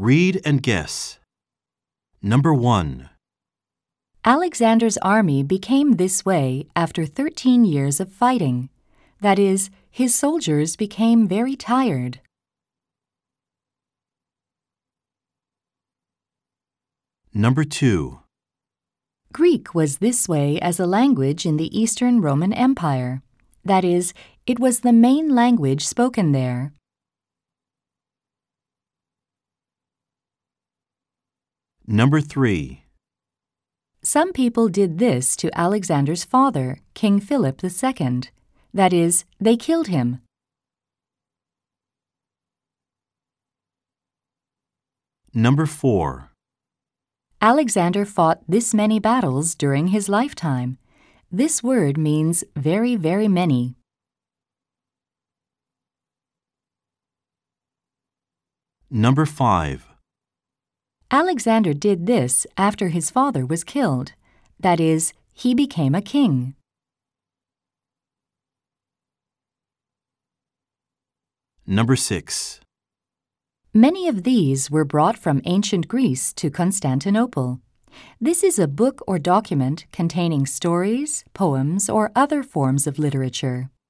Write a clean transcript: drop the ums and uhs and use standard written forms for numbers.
Read and guess. Number 1. Alexander's army became this way after 13 years of fighting. That is, his soldiers became very tired. Number 2. Greek was this way as a language in the Eastern Roman Empire. That is, it was the main language spoken there. Number 3. Some people did this to Alexander's father, King Philip II. That is, they killed him. Number 4. Alexander fought this many battles during his lifetime. This word means very, very many. Number 5. Alexander did this after his father was killed. That is, he became a king. Number 6. Many of these were brought from ancient Greece to Constantinople. This is a book or document containing stories, poems, or other forms of literature.